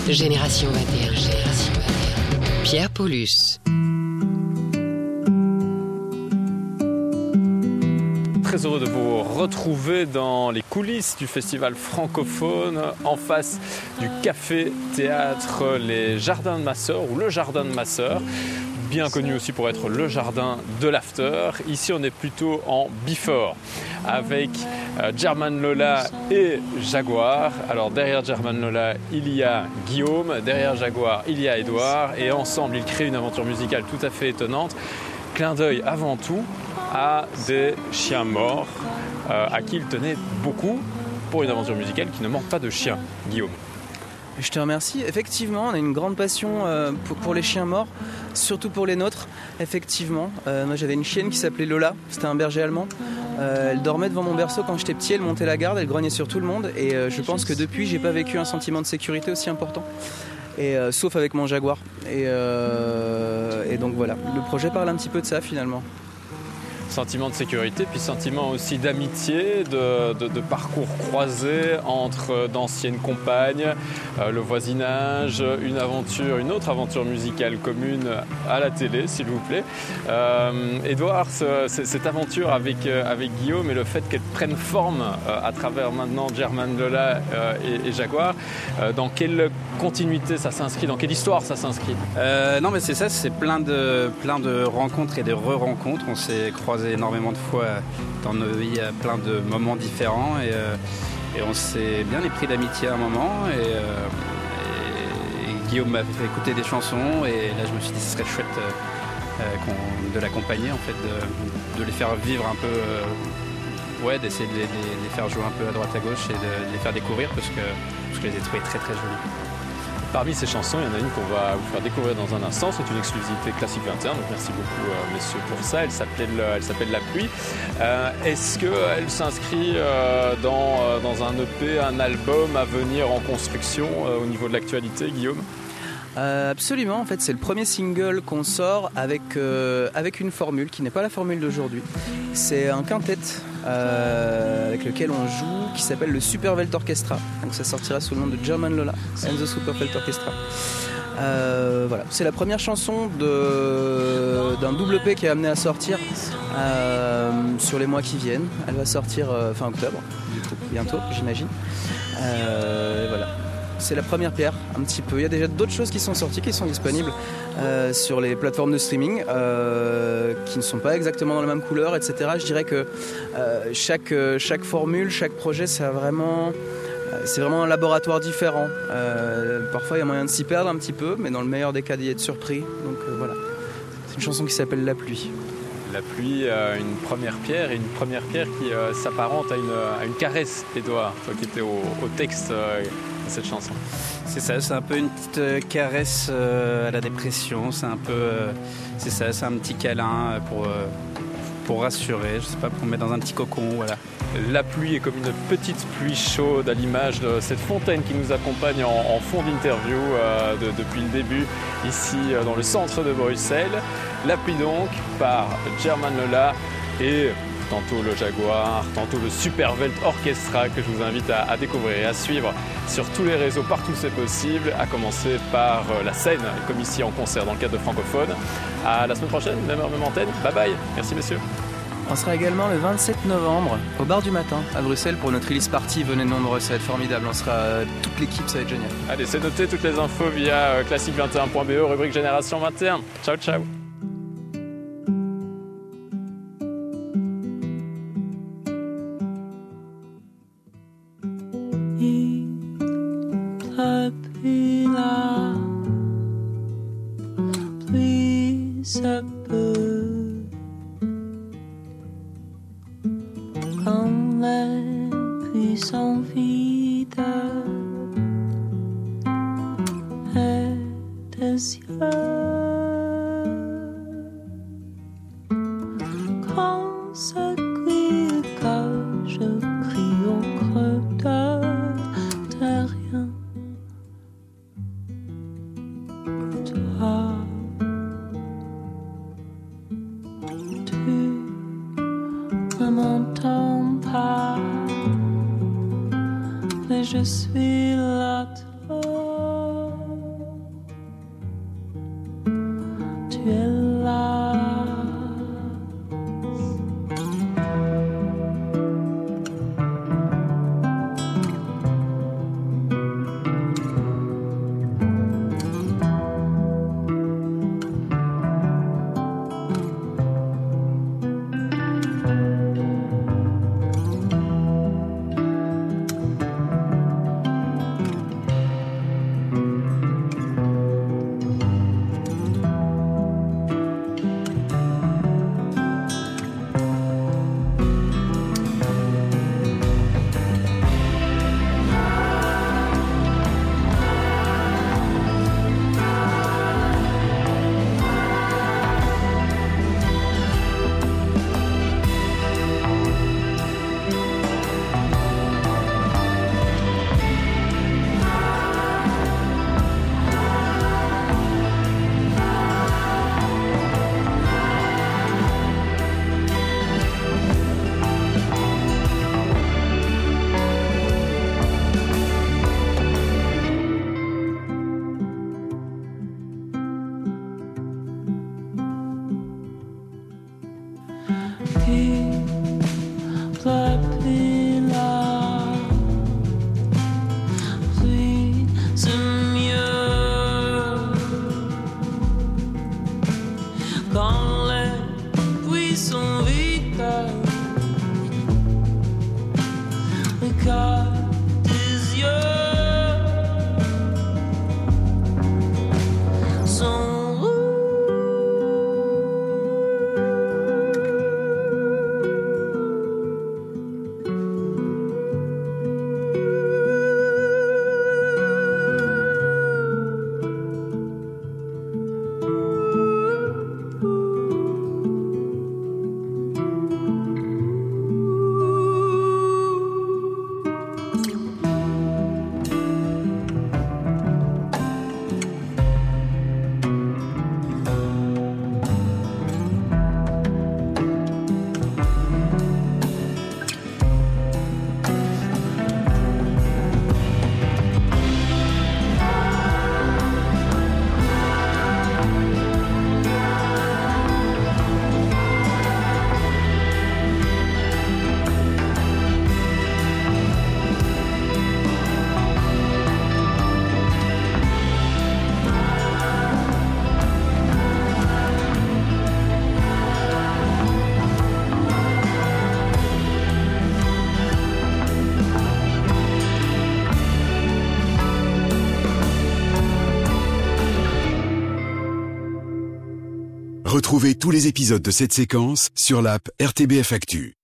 Génération 21, Génération 21. Pierre Paulus. Très heureux de vous retrouver dans les coulisses du festival francophone, en face du café-théâtre Les Jardins de ma Sœur, ou le Jardin de ma Sœur, bien connu aussi pour être le jardin de l'after. Ici, on est plutôt en before, avec German Lola et Jaguar. Alors derrière German Lola, il y a Guillaume, derrière Jaguar, il y a Édouard, et ensemble, ils créent une aventure musicale tout à fait étonnante. Clin d'œil avant tout à des chiens morts, à qui il tenait beaucoup pour une aventure musicale qui ne manque pas de chiens. Guillaume. Je te remercie. Effectivement, on a une grande passion pour les chiens morts, surtout pour les nôtres. Effectivement, moi j'avais une chienne qui s'appelait Lola, c'était un berger allemand. Elle dormait devant mon berceau quand j'étais petit, elle montait la garde, elle grognait sur tout le monde. Et je pense que depuis, j'ai pas vécu un sentiment de sécurité aussi important. Et, sauf avec mon Jaguar. Et donc voilà, le projet parle un petit peu de ça finalement. Sentiment de sécurité, puis sentiment aussi d'amitié, de parcours croisés entre d'anciennes compagnes, le voisinage, une autre aventure musicale commune à la télé, s'il vous plaît. Édouard, cette aventure avec Guillaume et le fait qu'elle prenne forme à travers maintenant German Lola et Jaguar, dans quelle continuité ça s'inscrit, dans quelle histoire ça s'inscrit? Non mais c'est ça, c'est plein de rencontres et de re-rencontres. On s'est croisés énormément de fois dans nos vies à plein de moments différents et on s'est bien épris d'amitié à un moment et Guillaume m'a fait écouter des chansons et là je me suis dit ce serait chouette de l'accompagner en fait, de les faire vivre un peu, d'essayer de les faire jouer un peu à droite à gauche et de les faire découvrir parce que je les ai trouvées très très jolies. Parmi ces chansons, il y en a une qu'on va vous faire découvrir dans un instant. C'est une exclusivité Classique 21, donc merci beaucoup messieurs pour ça. Elle s'appelle La Pluie. Est-ce qu'elle s'inscrit dans un EP, un album à venir en construction au niveau de l'actualité, Guillaume? Absolument, en fait c'est le premier single qu'on sort avec une formule qui n'est pas la formule d'aujourd'hui. C'est un quintet avec lequel on joue qui s'appelle le Supervelt Orchestra. Donc ça sortira sous le nom de German Lola and the Supervelt Orchestra. Voilà, c'est la première chanson d'un double EP qui est amené à sortir sur les mois qui viennent. Elle va sortir fin octobre, du coup, bientôt j'imagine. Voilà. C'est la première pierre, un petit peu. Il y a déjà d'autres choses qui sont sorties, qui sont disponibles sur les plateformes de streaming, qui ne sont pas exactement dans la même couleur, etc. Je dirais que chaque formule, chaque projet, c'est vraiment un laboratoire différent. Parfois, il y a moyen de s'y perdre un petit peu, mais dans le meilleur des cas, d'y être surpris. Donc voilà. C'est une chanson qui s'appelle La Pluie. La pluie, une première pierre, et une première pierre qui s'apparente à une caresse, Édouard, toi qui étais au texte de cette chanson. C'est ça, c'est un peu une petite caresse à la dépression, c'est un peu, c'est ça, c'est un petit câlin pour rassurer, je sais pas, pour mettre dans un petit cocon, voilà. La pluie est comme une petite pluie chaude à l'image de cette fontaine qui nous accompagne en fond d'interview depuis le début, ici dans le centre de Bruxelles. La pluie donc par German Lola et tantôt le Jaguar, tantôt le Supervelt Orchestra que je vous invite à découvrir et à suivre sur tous les réseaux partout où c'est possible, à commencer par la scène, comme ici en concert dans le cadre de Francophone. À la semaine prochaine, même heure, même antenne. Bye bye. Merci messieurs. On sera également le 27 novembre au Bar du Matin à Bruxelles pour notre release party. Venez nombreux, ça va être formidable. On sera toute l'équipe, ça va être génial. Allez, c'est noté, toutes les infos via classique21.be, rubrique Génération 21. Ciao, ciao. La pluie là, pluie ça peut, comme les pluies sont vides et des yeux, quand ça crie que je crie au creux de rien. Tu ne m'entends pas, mais je suis là, toi. Retrouvez tous les épisodes de cette séquence sur l'app RTBF Actu.